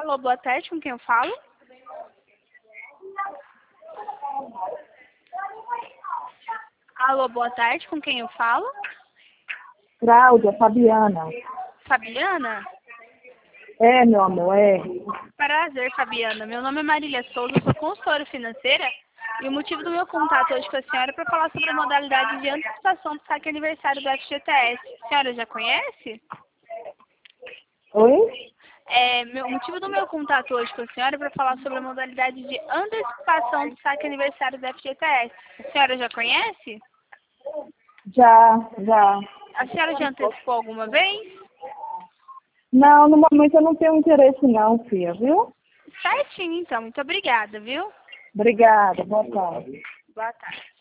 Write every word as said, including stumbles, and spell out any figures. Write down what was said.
Alô, boa tarde, com quem eu falo? Alô, boa tarde, com quem eu falo? Cláudia, Fabiana. Fabiana? É, meu amor, é. Prazer, Fabiana. Meu nome é Marília Souza, eu sou consultora financeira e o motivo do meu contato hoje com a senhora é para falar sobre a modalidade de antecipação do saque aniversário do F G T S. A senhora já conhece? Oi? É, meu, o motivo do meu contato hoje com a senhora é para falar sobre a modalidade de antecipação do saque aniversário do F G T S. A senhora já conhece? Já, já. A senhora já antecipou alguma vez? Não, no momento eu não tenho interesse não, filha, viu? Certinho, então. Muito obrigada, viu? Obrigada, boa tarde. Boa tarde.